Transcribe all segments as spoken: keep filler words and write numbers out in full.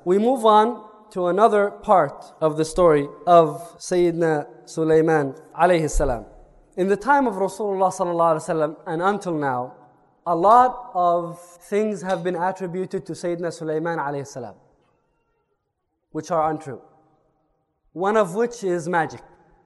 we move on to another part of the story of Sayyidina Sulaiman alayhi salam. In the time of Rasulullah sallallahu alaihi wasallam and until now, a lot of things have been attributed to Sayyidina Sulaiman alayhi salam, which are untrue. One of which is magic.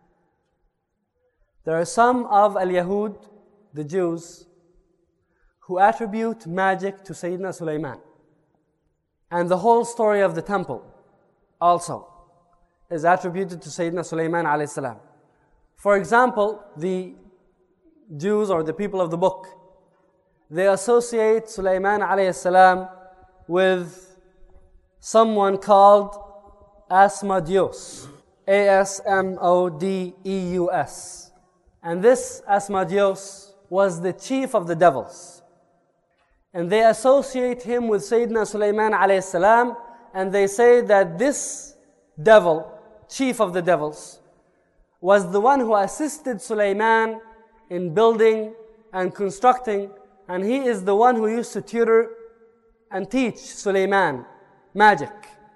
There are some of al-Yahud, the Jews, who attribute magic to Sayyidina Sulaiman. And the whole story of the temple also is attributed to Sayyidina Sulaiman alayhi salam. For example, the Jews or the people of the book, they associate Sulaiman alayhi salam with someone called Asmodeus. A S M O D E U S. And this Asmodeus was the chief of the devils. And they associate him with Sayyidina Sulaiman alayhi salam, and they say that this devil, chief of the devils, was the one who assisted Sulaiman in building and constructing, and he is the one who used to tutor and teach Sulaiman magic,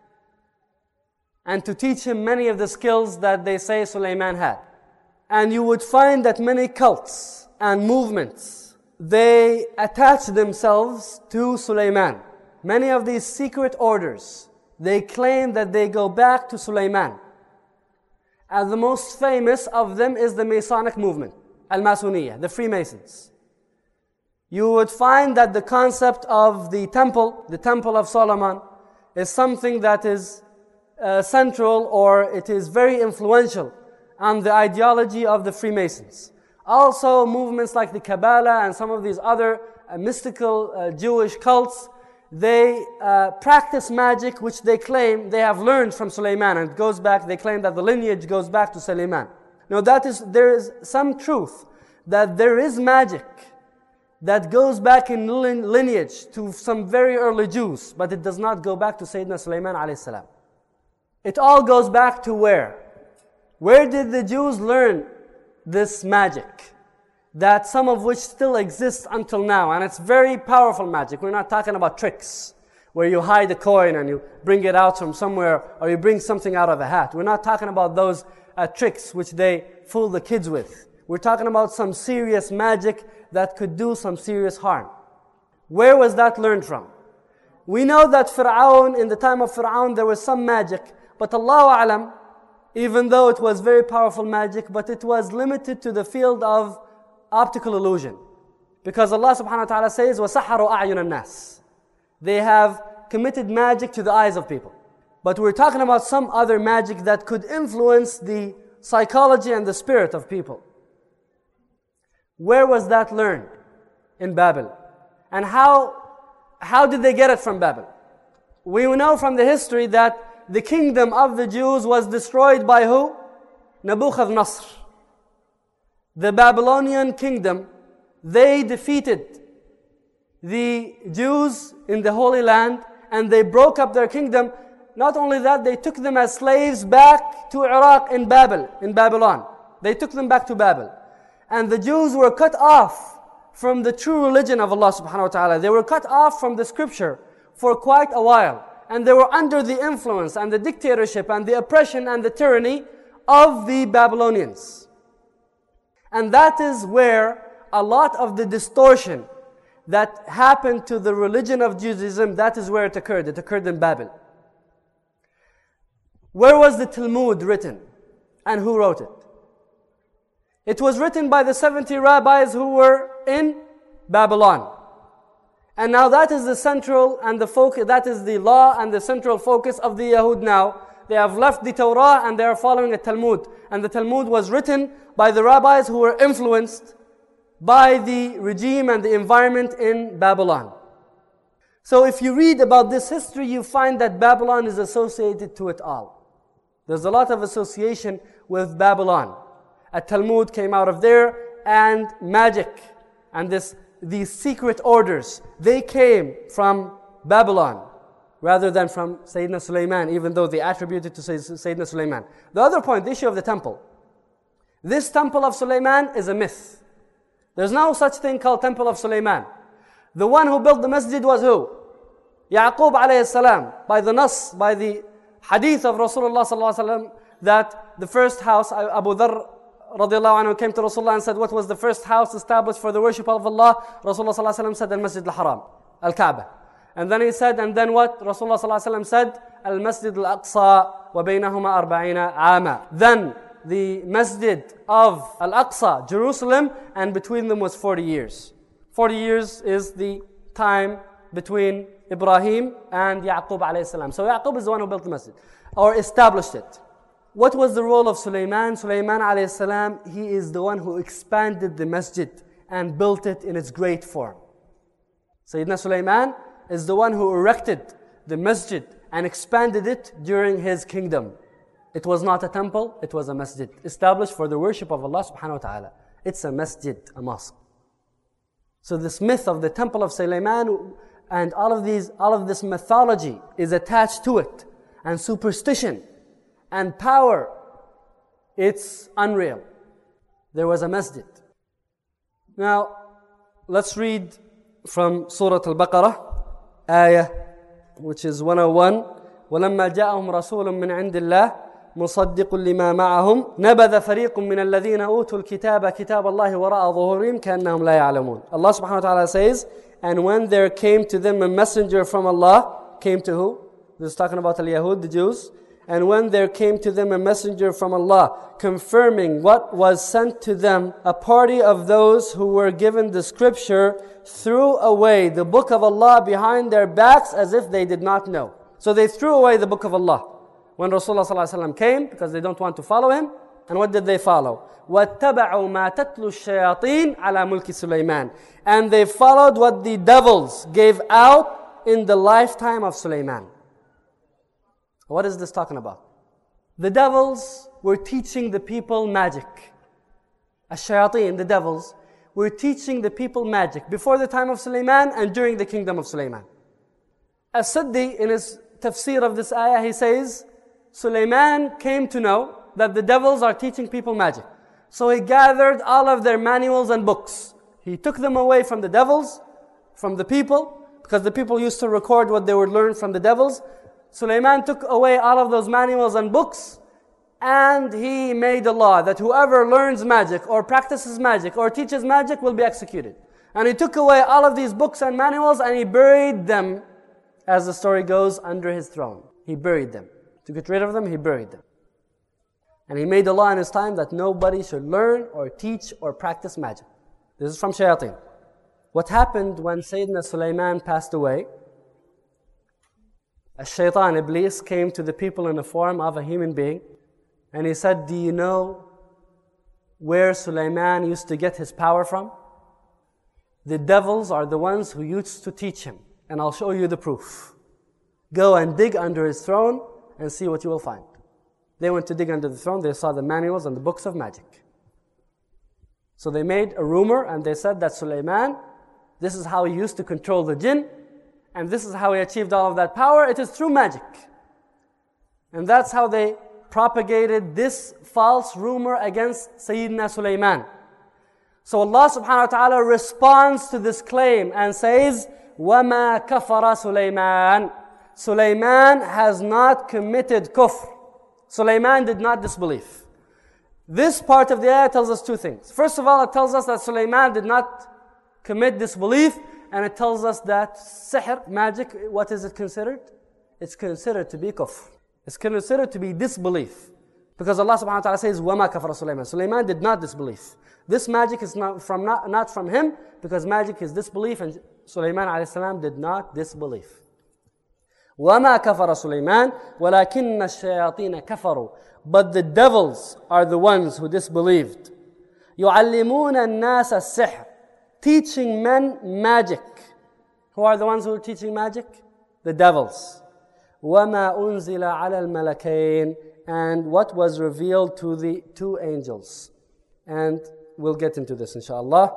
and to teach him many of the skills that they say Sulaiman had. And you would find that many cults and movements, they attach themselves to Sulaiman. Many of these secret orders, they claim that they go back to Sulaiman. And the most famous of them is the Masonic movement, Al-Masoniyah, the Freemasons. You would find that the concept of the temple, the Temple of Solomon, is something that is uh, central, or it is very influential on the ideology of the Freemasons. Also, movements like the Kabbalah and some of these other uh, mystical uh, Jewish cults, they uh, practice magic which they claim they have learned from Sulaiman, and it goes back, they claim that the lineage goes back to Sulaiman. Now that is, there is some truth that there is magic that goes back in lineage to some very early Jews, but it does not go back to Sayyidina Sulaiman alayhi salam. It all goes back to where? Where did the Jews learn this magic? That some of which still exists until now, and it's very powerful magic. We're not talking about tricks, where you hide a coin and you bring it out from somewhere, or you bring something out of a hat. We're not talking about those uh, tricks which they fool the kids with. We're talking about some serious magic that could do some serious harm. Where was that learned from? We know that Fir'aun, in the time of Fir'aun, there was some magic, but Allahu A'lam, even though it was very powerful magic, but it was limited to the field of optical illusion. Because Allah subhanahu wa ta'ala says, وَسَحَّرُوا أَعْيُنَ النَّاسِ. They have committed magic to the eyes of people. But we're talking about some other magic that could influence the psychology and the spirit of people. Where was that learned? In Babel. And how, how did they get it from Babel? We know from the history that the kingdom of the Jews was destroyed by who? Nebuchadnezzar. The Babylonian kingdom, they defeated the Jews in the Holy Land, and they broke up their kingdom. Not only that, they took them as slaves back to Iraq in Babel, in Babylon. They took them back to Babel. And the Jews were cut off from the true religion of Allah subhanahu wa ta'ala. They were cut off from the scripture for quite a while. And they were under the influence and the dictatorship and the oppression and the tyranny of the Babylonians. And that is where a lot of the distortion that happened to the religion of Judaism, that is where it occurred. It occurred in Babel. Where was the Talmud written? And who wrote it? It was written by the seventy rabbis who were in Babylon. And now that is the central and the focus, that is the law and the central focus of the Yahud now. They have left the Torah and they are following a Talmud. And the Talmud was written by the rabbis who were influenced by the regime and the environment in Babylon. So if you read about this history, you find that Babylon is associated to it all. There's a lot of association with Babylon. A Talmud came out of there, and magic and this these secret orders, they came from Babylon rather than from Sayyidina Sulaiman, even though they attributed to Sayyidina Sulaiman. The other point, the issue of the temple. This temple of Sulaiman is a myth. There's no such thing called Temple of Sulaiman. The one who built the masjid was who? Yaqub alayhi salam, by the nas, by the hadith of Rasulullah sallallahu alaihi wasallam, that the first house, Abu Dharr radiallahu anhu came to Rasulullah and said, what was the first house established for the worship of Allah? Rasulullah sallallahu alaihi wasallam said, Al-Masjid al-Haram, Al-Kaaba. And then he said, and then what? Rasulullah sallallahu alaihi wasallam said, Al-Masjid al-Aqsa wa baynahuma arba'ina ama. Then the Masjid of Al-Aqsa, Jerusalem, and between them was forty years. forty years is the time between Ibrahim and Yaqub alayhi salam. So Yaqub is the one who built the masjid, or established it. What was the role of Sulaiman? Sulaiman alayhi salam, he is the one who expanded the masjid and built it in its great form. Sayyidina Sulaiman is the one who erected the masjid and expanded it during his kingdom. It was not a temple, it was a masjid, established for the worship of Allah subhanahu wa ta'ala. It's a masjid, a mosque. So this myth of the temple of Sulaiman and all of these, all of this mythology is attached to it, and superstition and power, it's unreal. There was a masjid. Now, let's read from Surah Al-Baqarah, ayah, which is one oh one. وَلَمَّا جَاءَهُمْ رَسُولٌ مِّنْ عِنْدِ اللَّهِ مُصَدِّقٌ لِمَا مَعَهُمْ نَبَذَ فَرِيقٌ مِّنَ الَّذِينَ أُوتُوا الْكِتَابَ كِتَابَ اللَّهِ وَرَاءَ ظُهُورِهِمْ كَأَنَّهُمْ لَا يَعْلَمُونَ. Allah subhanahu wa ta'ala says, and when there came to them a messenger from Allah, came to who? This is talking about al-Yahud, the Jews. And when there came to them a messenger from Allah, confirming what was sent to them, a party of those who were given the scripture threw away the book of Allah behind their backs as if they did not know. So they threw away the book of Allah when Rasulullah sallallahu alaihi wasallam came, because they don't want to follow him. And what did they follow? وَاتَّبَعُوا مَا تَتْلُو الشَّيَاطِينَ عَلَى مُلْكِ سُلَيْمَانَ. And they followed what the devils gave out in the lifetime of Sulaiman. What is this talking about? The devils were teaching the people magic. Ash-shayateen, the devils, were teaching the people magic before the time of Sulaiman and during the kingdom of Sulaiman. As-Siddi, in his tafsir of this ayah, he says, Sulaiman came to know that the devils are teaching people magic. So he gathered all of their manuals and books. He took them away from the devils, from the people, because the people used to record what they would learn from the devils. Sulaiman took away all of those manuals and books, and he made a law that whoever learns magic or practices magic or teaches magic will be executed. And he took away all of these books and manuals and he buried them, as the story goes, under his throne. He buried them. To get rid of them, he buried them. And he made a law in his time that nobody should learn or teach or practice magic. This is from shayateen. What happened when Sayyidina Sulaiman passed away? A shaitan, Iblis, came to the people in the form of a human being, and he said, do you know where Sulaiman used to get his power from? The devils are the ones who used to teach him, and I'll show you the proof. Go and dig under his throne and see what you will find. They went to dig under the throne, they saw the manuals and the books of magic. So they made a rumor and they said that Sulaiman, this is how he used to control the jinn, and this is how he achieved all of that power. It is through magic. And that's how they propagated this false rumor against Sayyidina Sulaiman. So Allah subhanahu wa ta'ala responds to this claim and says, وَمَا كَفَرَ Sulaiman. Sulaiman has not committed kufr. Sulaiman did not disbelieve. This part of the ayah tells us two things. First of all, it tells us that Sulaiman did not commit disbelief, and it tells us that sihr, magic, what is it considered? It's considered to be kufr. It's considered to be disbelief. Because Allah subhanahu wa ta'ala says, وَمَا كَفَرَ Sulaiman. Sulaiman did not disbelieve. This magic is not from, not, not from him, because magic is disbelief, and Sulaiman alayhi salam did not disbelieve. وَمَا كَفَرَ سُلَيْمَانَ وَلَكِنَّ الشَّيَاطِينَ كَفَرُوا. But the devils are the ones who disbelieved. يُعَلِّمُونَ النَّاسَ السِّحْرَ. Teaching men magic. Who are the ones who are teaching magic? The devils. وَمَا أُنزِلَ عَلَى الْمَلَكَيْنِ. And what was revealed to the two angels. And we'll get into this inshallah.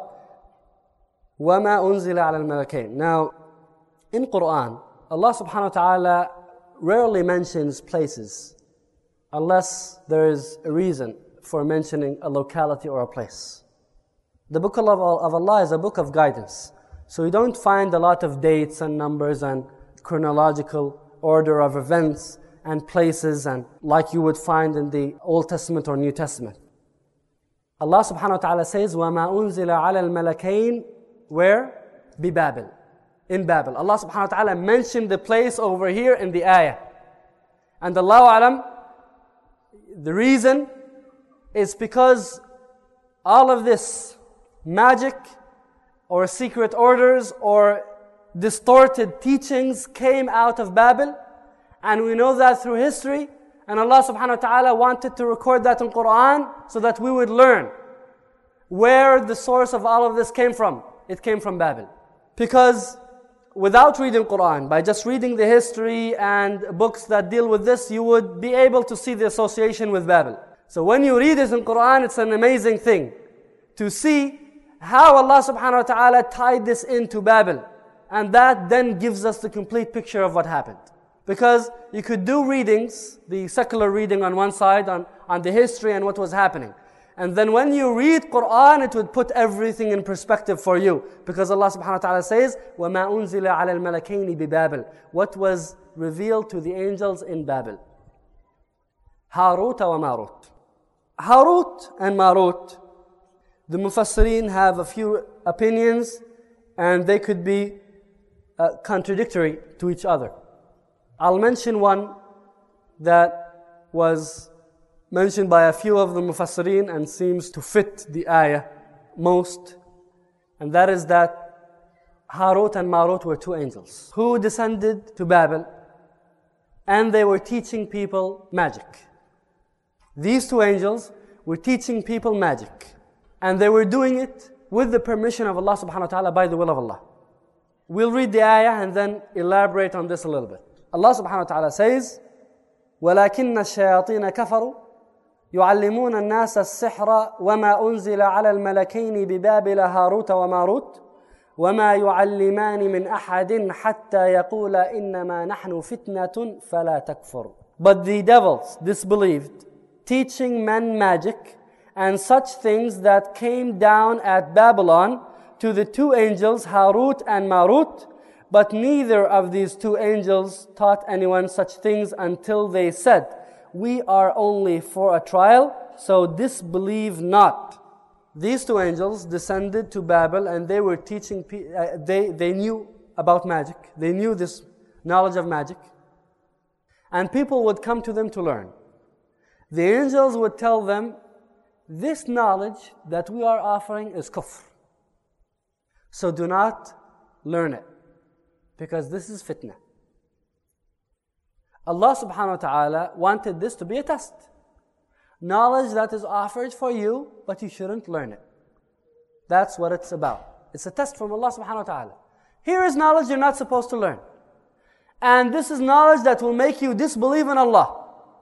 وَمَا أُنزِلَ عَلَى الْمَلَكَيْنِ. Now, in Quran, Allah subhanahu wa ta'ala rarely mentions places unless there is a reason for mentioning a locality or a place. The book of Allah is a book of guidance. So you don't find a lot of dates and numbers and chronological order of events and places, and like you would find in the Old Testament or New Testament. Allah subhanahu wa ta'ala says, وَمَا أُنزِلَ عَلَى الْمَلَكَيْنِ Where? بِبَابِل. In Babel. Allah subhanahu wa ta'ala mentioned the place over here in the ayah. And Allahu Alam, the reason is because all of this magic or secret orders or distorted teachings came out of Babel, and we know that through history, and Allah subhanahu wa ta'ala wanted to record that in Quran so that we would learn where the source of all of this came from. It came from Babel. Because without reading Quran, by just reading the history and books that deal with this, you would be able to see the association with Babel. So when you read it in Quran, it's an amazing thing to see how Allah subhanahu wa ta'ala tied this into Babel. And that then gives us the complete picture of what happened. Because you could do readings, the secular reading on one side, on, on the history and what was happening. And then when you read Quran, it would put everything in perspective for you. Because Allah subhanahu wa ta'ala says, وَمَا أُنزِلَ عَلَى الْمَلَكَيْنِ بِبَابِل What was revealed to the angels in Babel. Harut wa Marut. Harut and Marut, the Mufassirin have a few opinions, and they could be uh, contradictory to each other. I'll mention one that was mentioned by a few of the Mufassirin and seems to fit the ayah most, and that is that Harut and Marut were two angels who descended to Babel, and they were teaching people magic. These two angels were teaching people magic, and they were doing it with the permission of Allah subhanahu wa ta'ala, by the will of Allah. We'll read the ayah and then elaborate on this a little bit. Allah subhanahu wa ta'ala says, وَلَكِنَّ الشَّيَاطِينَ كَفَرُوا يُعَلِّمُونَ النَّاسَ السِّحْرَ وَمَا أُنزِلَ عَلَى الْمَلَكَيْنِ بِبَابِلَ هَارُوتَ وَمَارُوتَ وَمَا يُعَلِّمَانِ مِنْ أَحَدٍ حَتَّى يَقُولَ إِنَّمَا نَحْنُ فِتْنَةٌ فَلَا تَكْفُرْ But the devils disbelieved, teaching men magic and such things that came down at Babylon to the two angels Harut and Marut, but neither of these two angels taught anyone such things until they said, "We are only for a trial, so disbelieve not." These two angels descended to Babel, and they were teaching, uh, they, they knew about magic. They knew this knowledge of magic. And people would come to them to learn. The angels would tell them, this knowledge that we are offering is kufr. So do not learn it, because this is fitna. Allah subhanahu wa ta'ala wanted this to be a test. Knowledge that is offered for you, but you shouldn't learn it. That's what it's about. It's a test from Allah subhanahu wa ta'ala. Here is knowledge you're not supposed to learn. And this is knowledge that will make you disbelieve in Allah.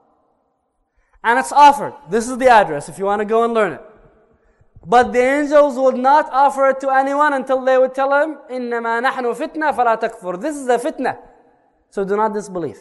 And it's offered. This is the address if you want to go and learn it. But the angels would not offer it to anyone until they would tell him, إِنَّمَا نَحْنُ فِتْنَةٌ فَلَا تَكْفُرْ This is a fitna. So do not disbelieve.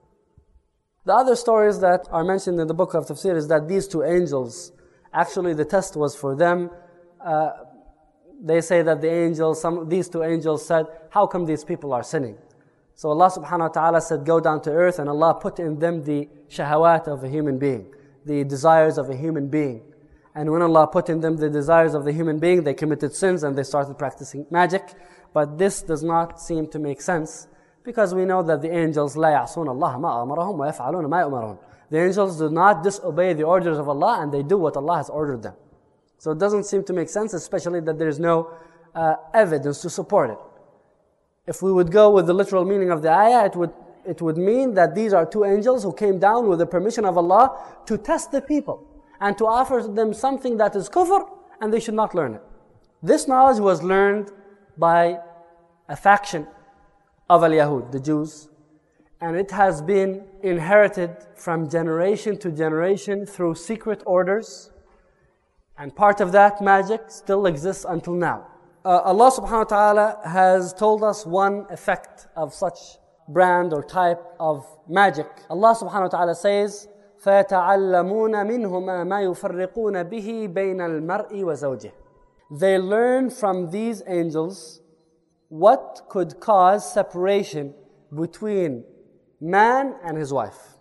The other stories that are mentioned in the book of Tafsir is that these two angels, actually the test was for them. Uh, they say that the angels, some these two angels said, how come these people are sinning? So Allah subhanahu wa ta'ala said, go down to earth, and Allah put in them the shahawat of a human being, the desires of a human being. And when Allah put in them the desires of the human being, they committed sins and they started practicing magic. But this does not seem to make sense, because we know that the angels لا يعصون الله ما أمرهم ويفعلون ما يؤمرون. The angels do not disobey the orders of Allah, and they do what Allah has ordered them. So it doesn't seem to make sense, especially that there is no uh, evidence to support it. If we would go with the literal meaning of the ayah, it would it would mean that these are two angels who came down with the permission of Allah to test the people and to offer them something that is kufr, and they should not learn it. This knowledge was learned by a faction of al-Yahud, the Jews, and it has been inherited from generation to generation through secret orders, and part of that magic still exists until now. Uh, Allah subhanahu wa ta'ala has told us one effect of such brand or type of magic. Allah subhanahu wa ta'ala says, فَيَتَعَلَّمُونَ مِنْهُمَا مَا يُفَرِّقُونَ بِهِ بَيْنَ الْمَرْءِ وَزَوْجِهِ They learn from these angels what could cause separation between man and his wife.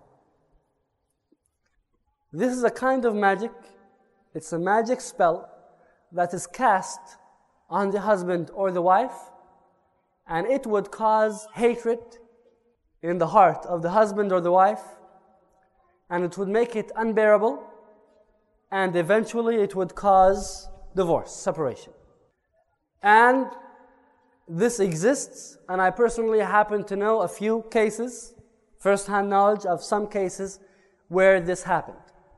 This is a kind of magic, it's a magic spell that is cast on the husband or the wife, and it would cause hatred in the heart of the husband or the wife, and it would make it unbearable, and eventually it would cause divorce, separation. And this exists, and I personally happen to know a few cases, first-hand knowledge of some cases where this happened.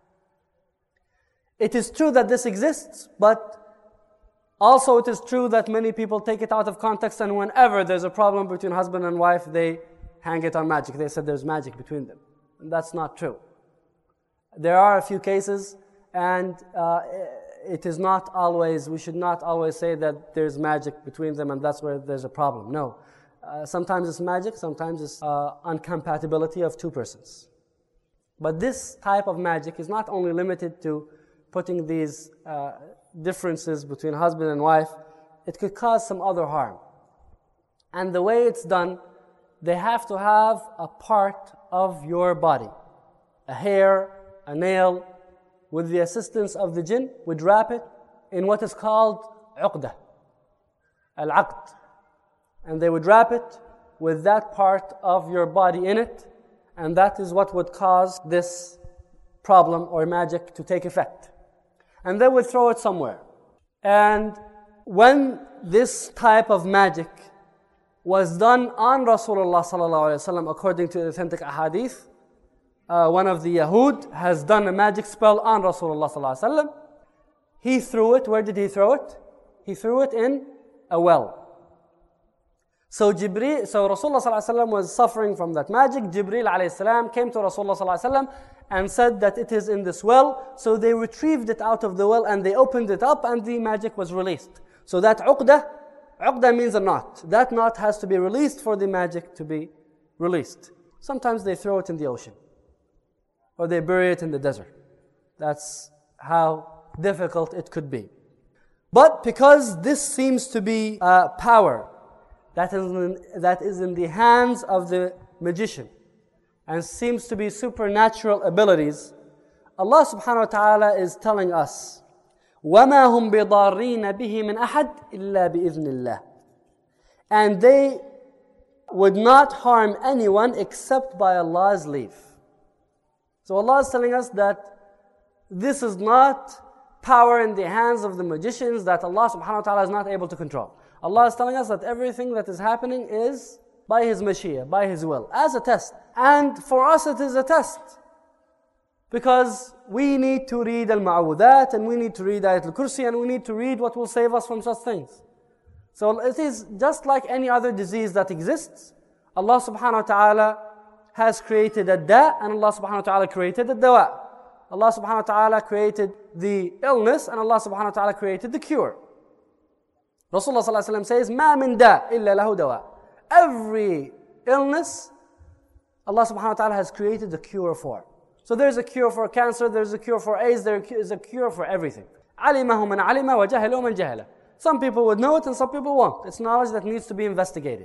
It is true that this exists, but also it is true that many people take it out of context, and whenever there's a problem between husband and wife, they hang it on magic. They said there's magic between them. And that's not true. There are a few cases, and uh, it is not always, we should not always say that there's magic between them and that's where there's a problem. No. Uh, sometimes it's magic, sometimes it's uh, incompatibility of two persons. But this type of magic is not only limited to putting these uh, differences between husband and wife, it could cause some other harm. And the way it's done, they have to have a part of your body, a hair, a nail, with the assistance of the jinn, would wrap it in what is called uqdah, al-aqd. And they would wrap it with that part of your body in it, and that is what would cause this problem or magic to take effect. And they would throw it somewhere. And when this type of magic was done on Rasulullah sallallahu alaihi wasallam, according to the authentic ahadith, uh, one of the Yahud has done a magic spell on Rasulullah sallallahu alaihi wasallam. He threw it. Where did he throw it? He threw it in a well. So Jibreel, so Rasulullah sallallahu alaihi wasallam was suffering from that magic. Jibreel alayhi salam came to Rasulullah sallallahu alaihi wasallam and said that it is in this well. So they retrieved it out of the well and they opened it up and the magic was released. So that uqdah, uqdah means a knot. That knot has to be released for the magic to be released. Sometimes they throw it in the ocean or they bury it in the desert. That's how difficult it could be. But because this seems to be uh, power that is, in, that is in the hands of the magician and seems to be supernatural abilities, Allah subhanahu wa ta'ala is telling us, وَمَا هُمْ بِضَارِّينَ بِهِ مِنْ أَحَدٍ إِلَّا بِإِذْنِ اللَّهِ. And they would not harm anyone except by Allah's leave. So Allah is telling us that this is not power in the hands of the magicians that Allah subhanahu wa ta'ala is not able to control. Allah is telling us that everything that is happening is by His Mashiach, by His will, as a test. And for us it is a test. Because we need to read Al-Ma'awudat, and we need to read Ayat Al-Kursi, and we need to read what will save us from such things. So it is just like any other disease that exists. Allah subhanahu wa ta'ala has created a da, and Allah subhanahu wa ta'ala created a dawa. Allah subhanahu wa ta'ala created the illness, and Allah subhanahu wa ta'ala created the cure. Rasulullah sallallahu alaihi wasallam says, "Ma min da illa lahu dawa." Every illness, Allah subhanahu wa ta'ala has created a cure for. So there's a cure for cancer, there's a cure for AIDS, there is a cure for everything. عَلِمَهُ مَنْ عَلِمَ وَجَهِلُهُ مَنْ جَهِلَ. Some people would know it and some people won't. It's knowledge that needs to be investigated.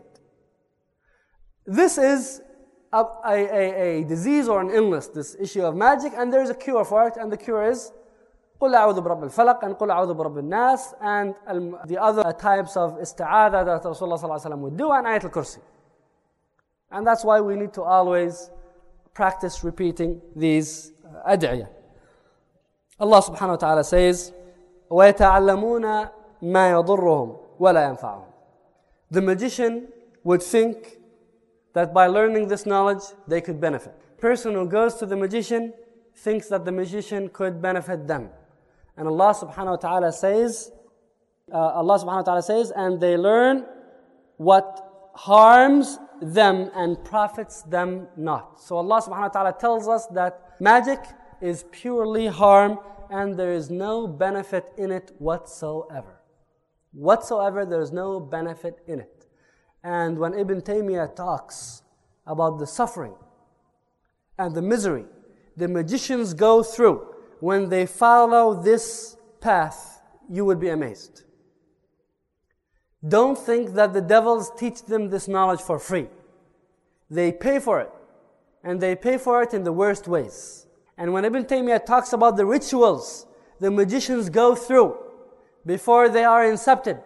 This is a, a, a, a disease or an illness, this issue of magic, and there's a cure for it, and the cure is قُلْ أَعُوذُ بِرَبِّ الْفَلَقِ and قُلْ أَعُوذُ بِرَبِّ النَّاسِ and the other types of isti'adha that Rasulullah sallallahu alaihi wasallam would do, and Ayat al-Kursi. And that's why we need to always practice repeating these uh, ad'iyah. Allah subhanahu wa ta'ala says, وَيَتَعَلَّمُونَ مَا يَضُرُّهُمْ وَلَا يَنْفَعُهُمْ. The magician would think that by learning this knowledge, they could benefit. Person who goes to the magician thinks that the magician could benefit them. And Allah subhanahu wa ta'ala says, uh, Allah subhanahu wa ta'ala says, and they learn what harms them and profits them not. So Allah subhanahu wa ta'ala tells us that magic is purely harm and there is no benefit in it whatsoever. Whatsoever, there is no benefit in it. And when Ibn Taymiyyah talks about the suffering and the misery the magicians go through when they follow this path, you would be amazed. Don't think that the devils teach them this knowledge for free. they pay for it. And they pay for it in the worst ways. And when Ibn Taymiyyah talks about the rituals the magicians go through before they are incepted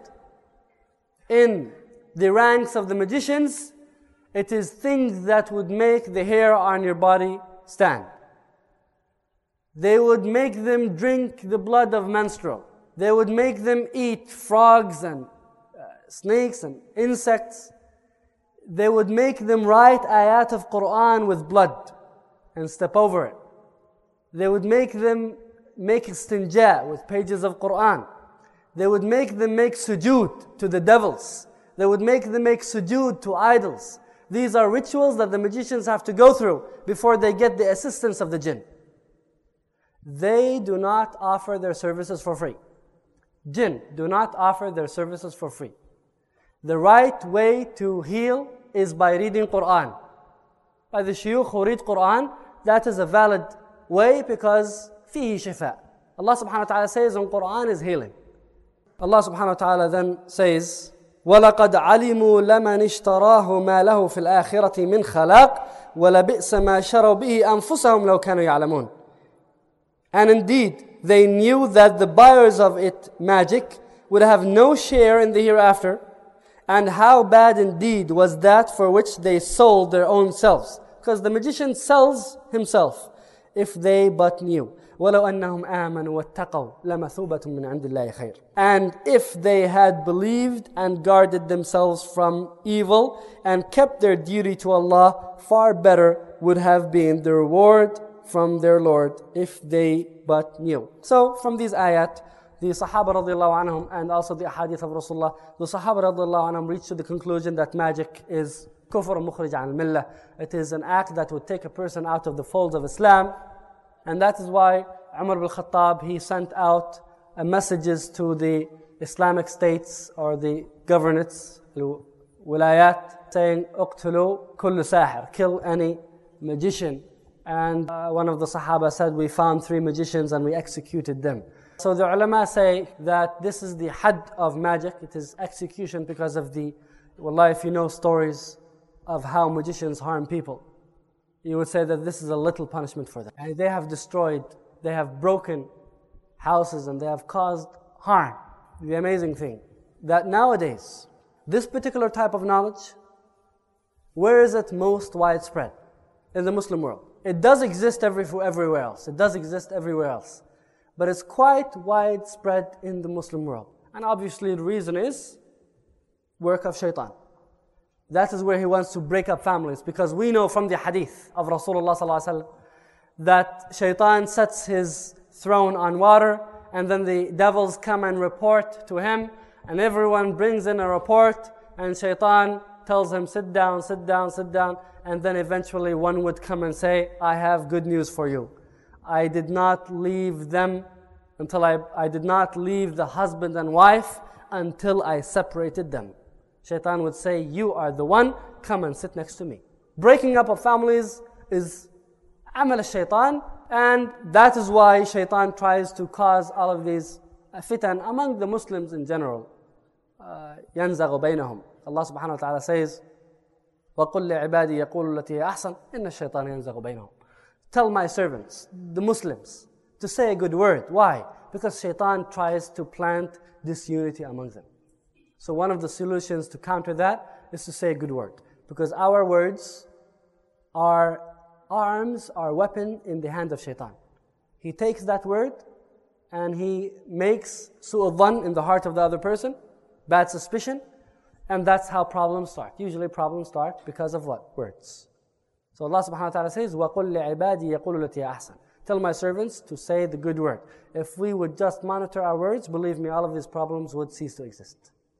in the ranks of the magicians, it is things that would make the hair on your body stand. They would make them drink the blood of menstrual. They would make them eat frogs and uh, snakes and insects. They would make them write ayat of Quran with blood and step over it. They would make them make istinja with pages of Quran. They would make them make sujood to the devils. They would make them make sujood to idols. These are rituals that the magicians have to go through before they get the assistance of the jinn. They do not offer their services for free. Jinn do not offer their services for free. The right way to heal is by reading Quran. By the shuyukh who read Quran, that is a valid way because فيه شفاء. Allah subhanahu wa ta'ala says in Quran is healing. Allah subhanahu wa ta'ala then says, وَلَقَدْ عَلِمُوا لَمَنِ اشْتَرَاهُ مَا لَهُ فِي الْآخِرَةِ مِنْ خَلَاقٍ وَلَبِئْسَ مَا شَرَوْا بِهِ أَنفُسَهُمْ لَوْ كَانُوا يَعْلَمُونَ. And indeed, they knew that the buyers of it, magic, would have no share in the hereafter, and how bad indeed was that for which they sold their own selves. Because the magician sells himself, if they but knew. وَلَوْ أَنَّهُمْ آمَنُوا وَاتَّقَوْا لَمَثُوبَةٌ مِّنْ عِنْدِ اللَّهِ خَيْرٌ. And if they had believed and guarded themselves from evil and kept their duty to Allah, far better would have been the reward from their Lord if they but knew. So from these ayat, the Sahaba radiallahu anhum and also the ahadith of Rasulullah, the Sahaba radiallahu anhum reached to the conclusion that magic is kufr mukhrij an al-millah. It is an act that would take a person out of the folds of Islam. And that is why Umar ibn Khattab, he sent out uh, messages to the Islamic states or the governorates, wilayat, saying, اقتلوا كل ساحر, kill any magician. And uh, one of the Sahaba said, we found three magicians and we executed them. So the ulama say that this is the had of magic. It is execution because of the, wallah, if you know stories of how magicians harm people, you would say that this is a little punishment for them. And they have destroyed, they have broken houses and they have caused harm. The amazing thing, that nowadays, this particular type of knowledge, where is it most widespread? In the Muslim world. It does exist every, everywhere else. It does exist everywhere else. But it's quite widespread in the Muslim world. And obviously the reason is work of shaitan. That is where he wants to break up families. Because we know from the hadith of Rasulullah sallallahu alaihi wasallam that shaitan sets his throne on water and then the devils come and report to him and everyone brings in a report and shaitan tells him, sit down, sit down, sit down. And then eventually one would come and say, I have good news for you. I did not leave them until I, I did not leave the husband and wife until I separated them. Shaitan would say, you are the one, come and sit next to me. Breaking up of families is amal al-shaitan, and that is why shaitan tries to cause all of these fitan among the Muslims in general. يَنْزَغُ بَيْنَهُمْ. Allah subhanahu wa ta'ala says, وَقُلْ لِعِبَادِي يَقُولُ الَّتِي هِيَ أَحْسَنُ إِنَّ الشَّيْطَانَ يَنْزَغُ بَيْنَهُمْ. Tell my servants, the Muslims, to say a good word. Why? Because shaitan tries to plant disunity among them. So one of the solutions to counter that is to say a good word. Because our words are arms, are weapon in the hand of shaitan. He takes that word and he makes su'u dhan in the heart of the other person, bad suspicion, and that's how problems start. Usually problems start because of what? Words. So Allah subhanahu wa ta'ala says, وَقُلْ لِعِبَادِي يَقُولُ الَّتِي أَحْسَنُ. Tell my servants to say the good word. If we would just monitor our words, believe me, all of these problems would cease to exist.